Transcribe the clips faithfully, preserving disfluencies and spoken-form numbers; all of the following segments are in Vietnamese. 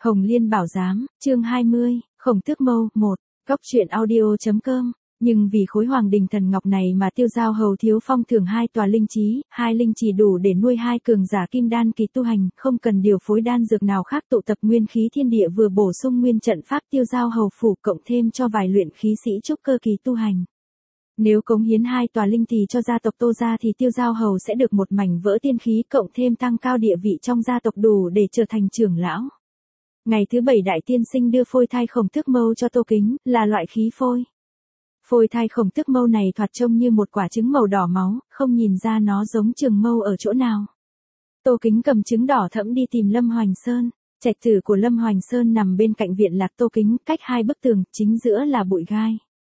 Hồng Liên Bảo Giám, chương hai mươi, Khổng Tước Mâu, một, Cóc truyện audio.com. Nhưng vì khối hoàng đình thần ngọc này mà Tiêu Giao Hầu thiếu phong thưởng hai tòa linh trí, hai linh chỉ đủ để nuôi hai cường giả kim đan kỳ tu hành, không cần điều phối đan dược nào khác, tụ tập nguyên khí thiên địa vừa bổ sung nguyên trận pháp Tiêu Giao Hầu phủ, cộng thêm cho vài luyện khí sĩ trúc cơ kỳ tu hành. Nếu cống hiến hai tòa linh thì cho gia tộc Tô gia thì Tiêu Giao Hầu sẽ được một mảnh vỡ tiên khí, cộng thêm tăng cao địa vị trong gia tộc đủ để trở thành trưởng lão. Ngày thứ bảy Đại Tiên Sinh đưa phôi thai Khổng Tước Mâu cho Tô Kính, là loại khí phôi. Phôi thai Khổng Tước Mâu này thoạt trông như một quả trứng màu đỏ máu, không nhìn ra nó giống trường mâu ở chỗ nào. Tô Kính cầm trứng đỏ thẫm đi tìm Lâm Hoành Sơn. Trạch tử của Lâm Hoành Sơn nằm bên cạnh viện lạc Tô Kính, cách hai bức tường, chính giữa là bụi gai.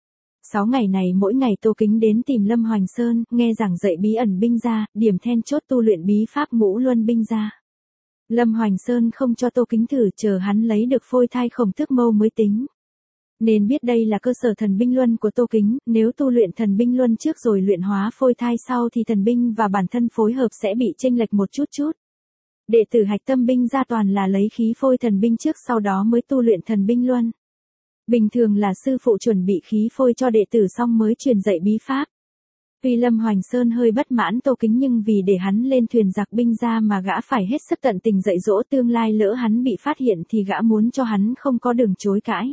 Sáu ngày này mỗi ngày Tô Kính đến tìm Lâm Hoành Sơn, nghe giảng dạy bí ẩn binh gia, điểm then chốt tu luyện bí pháp ngũ luân binh gia. Lâm Hoành Sơn không cho Tô Kính thử, chờ hắn lấy được phôi thai Khổng Tước Mâu mới tính. Nên biết đây là cơ sở thần binh luân của Tô Kính, nếu tu luyện thần binh luân trước rồi luyện hóa phôi thai sau thì thần binh và bản thân phối hợp sẽ bị chênh lệch một chút chút. Đệ tử Hạch Tâm binh gia toàn là lấy khí phôi thần binh trước sau đó mới tu luyện thần binh luân. Bình thường là sư phụ chuẩn bị khí phôi cho đệ tử xong mới truyền dạy bí pháp. Tuy Lâm Hoành Sơn hơi bất mãn Tô Kính nhưng vì để hắn lên thuyền giặc binh gia mà gã phải hết sức tận tình dạy dỗ, tương lai lỡ hắn bị phát hiện thì gã muốn cho hắn không có đường chối cãi.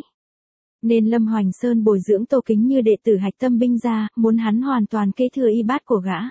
Nên Lâm Hoành Sơn bồi dưỡng Tô Kính như đệ tử Hạch Tâm binh gia, muốn hắn hoàn toàn kế thừa y bát của gã.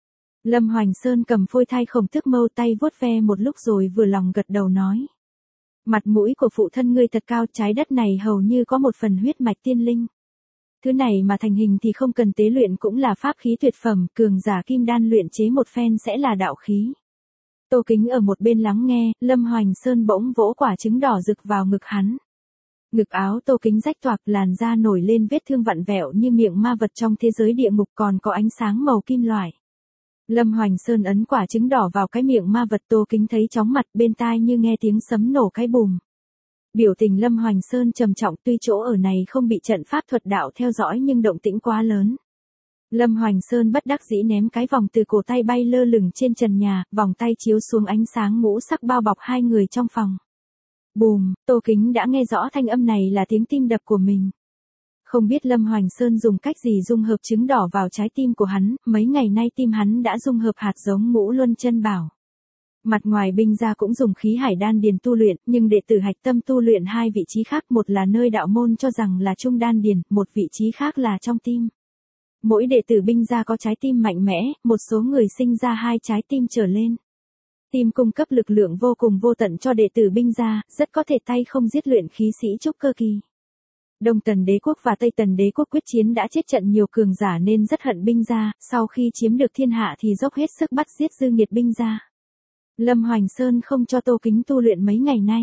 Lâm Hoành Sơn cầm phôi thai Khổng Tước Mâu, tay vuốt ve một lúc rồi vừa lòng gật đầu nói. Mặt mũi của phụ thân ngươi thật cao, trái đất này hầu như có một phần huyết mạch tiên linh. Thứ này mà thành hình thì không cần tế luyện cũng là pháp khí tuyệt phẩm, cường giả kim đan luyện chế một phen sẽ là đạo khí. Tô Kính ở một bên lắng nghe, Lâm Hoành Sơn bỗng vỗ quả trứng đỏ rực vào ngực hắn. Ngực áo Tô Kính rách toạc, làn da nổi lên vết thương vặn vẹo như miệng ma vật trong thế giới địa ngục, còn có ánh sáng màu kim loại. Lâm Hoành Sơn ấn quả trứng đỏ vào cái miệng ma vật, Tô Kính thấy chóng mặt, bên tai như nghe tiếng sấm nổ cái bùm. Biểu tình Lâm Hoành Sơn trầm trọng, tuy chỗ ở này không bị trận pháp thuật đạo theo dõi nhưng động tĩnh quá lớn. Lâm Hoành Sơn bất đắc dĩ ném cái vòng từ cổ tay bay lơ lửng trên trần nhà, vòng tay chiếu xuống ánh sáng ngũ sắc bao bọc hai người trong phòng. Bùm, Tô Kính đã nghe rõ thanh âm này là tiếng tim đập của mình. Không biết Lâm Hoành Sơn dùng cách gì dung hợp trứng đỏ vào trái tim của hắn, mấy ngày nay tim hắn đã dung hợp hạt giống ngũ luân chân bảo. Mặt ngoài binh gia cũng dùng khí hải đan điền tu luyện, nhưng đệ tử Hạch Tâm tu luyện hai vị trí khác, một là nơi đạo môn cho rằng là trung đan điền, một vị trí khác là trong tim. Mỗi đệ tử binh gia có trái tim mạnh mẽ, một số người sinh ra hai trái tim trở lên. Tim cung cấp lực lượng vô cùng vô tận cho đệ tử binh gia, rất có thể tay không giết luyện khí sĩ trúc cơ kỳ. Đông Tần Đế quốc và Tây Tần Đế quốc quyết chiến đã chết trận nhiều cường giả nên rất hận binh gia, sau khi chiếm được thiên hạ thì dốc hết sức bắt giết dư nghiệt binh gia. Lâm Hoành Sơn không cho Tô Kính tu luyện mấy ngày nay.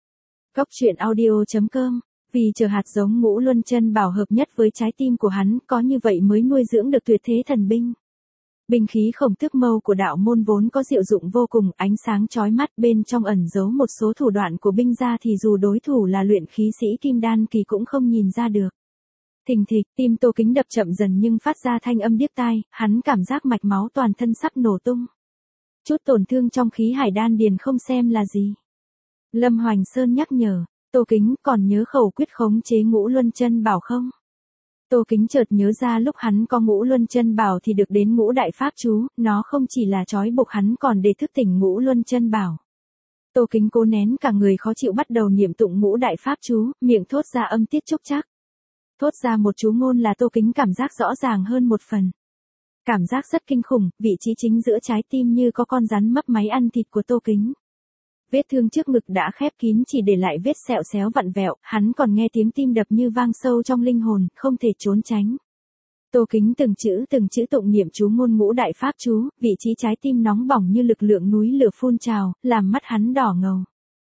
Cóc truyện audio.com, vì chờ hạt giống ngũ luân chân bảo hợp nhất với trái tim của hắn, có như vậy mới nuôi dưỡng được tuyệt thế thần binh. Binh khí Khổng Tước Mâu của đạo môn vốn có diệu dụng vô cùng, ánh sáng chói mắt, bên trong ẩn giấu một số thủ đoạn của binh gia thì dù đối thủ là luyện khí sĩ kim đan kỳ cũng không nhìn ra được. Thình thịch, tim Tô Kính đập chậm dần nhưng phát ra thanh âm điếc tai, hắn cảm giác mạch máu toàn thân sắp nổ tung. Chút tổn thương trong khí hải đan điền không xem là gì. Lâm Hoành Sơn nhắc nhở, Tô Kính còn nhớ khẩu quyết khống chế ngũ luân chân bảo không? Tô Kính chợt nhớ ra lúc hắn có ngũ luân chân bảo thì được đến ngũ đại pháp chú, nó không chỉ là trói buộc hắn còn để thức tỉnh ngũ luân chân bảo. Tô Kính cố nén cả người khó chịu bắt đầu niệm tụng ngũ đại pháp chú, miệng thốt ra âm tiết trúc trác. Thốt ra một chú ngôn là Tô Kính cảm giác rõ ràng hơn một phần. Cảm giác rất kinh khủng, vị trí chính giữa trái tim như có con rắn mấp máy ăn thịt của Tô Kính. Vết thương trước ngực đã khép kín chỉ để lại vết sẹo xéo vặn vẹo, hắn còn nghe tiếng tim đập như vang sâu trong linh hồn, không thể trốn tránh. Tô Kính từng chữ từng chữ tụng niệm chú ngôn ngũ đại pháp chú, vị trí trái tim nóng bỏng như lực lượng núi lửa phun trào, làm mắt hắn đỏ ngầu.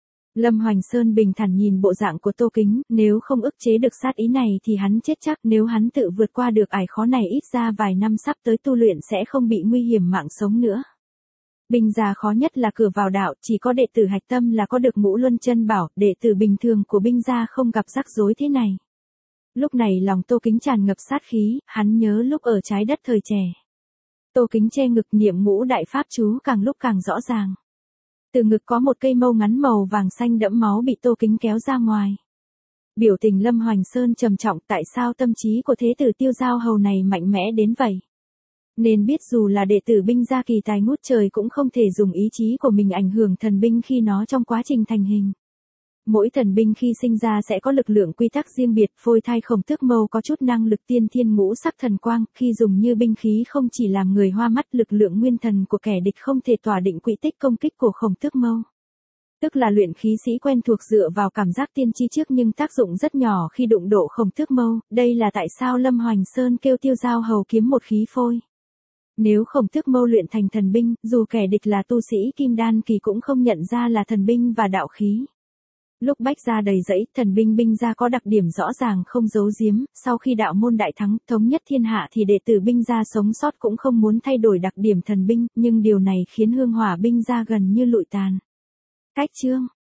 Lâm Hoành Sơn bình thản nhìn bộ dạng của Tô Kính, nếu không ức chế được sát ý này thì hắn chết chắc, nếu hắn tự vượt qua được ải khó này ít ra vài năm sắp tới tu luyện sẽ không bị nguy hiểm mạng sống nữa. Binh gia khó nhất là cửa vào đạo, chỉ có đệ tử Hạch Tâm là có được ngũ luân chân bảo, đệ tử bình thường của binh gia không gặp rắc rối thế này. Lúc này lòng Tô Kính tràn ngập sát khí, hắn nhớ lúc ở trái đất thời trẻ. Tô Kính che ngực niệm ngũ đại pháp chú càng lúc càng rõ ràng. Từ ngực có một cây mâu ngắn màu vàng xanh đẫm máu bị Tô Kính kéo ra ngoài. Biểu tình Lâm Hoành Sơn trầm trọng, tại sao tâm trí của thế tử Tiêu Giao Hầu này mạnh mẽ đến vậy? Nên biết dù là đệ tử binh gia kỳ tài ngút trời cũng không thể dùng ý chí của mình ảnh hưởng thần binh khi nó trong quá trình thành hình. Mỗi thần binh khi sinh ra sẽ có lực lượng quy tắc riêng biệt, phôi thai Khổng Tước Mâu có chút năng lực tiên thiên ngũ sắc thần quang, khi dùng như binh khí không chỉ làm người hoa mắt, lực lượng nguyên thần của kẻ địch không thể tỏa định quỹ tích công kích của Khổng Tước Mâu. Tức là luyện khí sĩ quen thuộc dựa vào cảm giác tiên tri trước nhưng tác dụng rất nhỏ khi đụng độ Khổng Tước Mâu, đây là tại sao Lâm Hoành Sơn kêu Tiêu Giao Hầu kiếm một khí phôi. Nếu Khổng Tước Mâu luyện thành thần binh, dù kẻ địch là tu sĩ kim đan kỳ cũng không nhận ra là thần binh và đạo khí. Lúc bách gia đầy dẫy, thần binh binh gia có đặc điểm rõ ràng không giấu giếm, sau khi đạo môn đại thắng, thống nhất thiên hạ thì đệ tử binh gia sống sót cũng không muốn thay đổi đặc điểm thần binh, nhưng điều này khiến hương hỏa binh gia gần như lụi tàn. Cách chương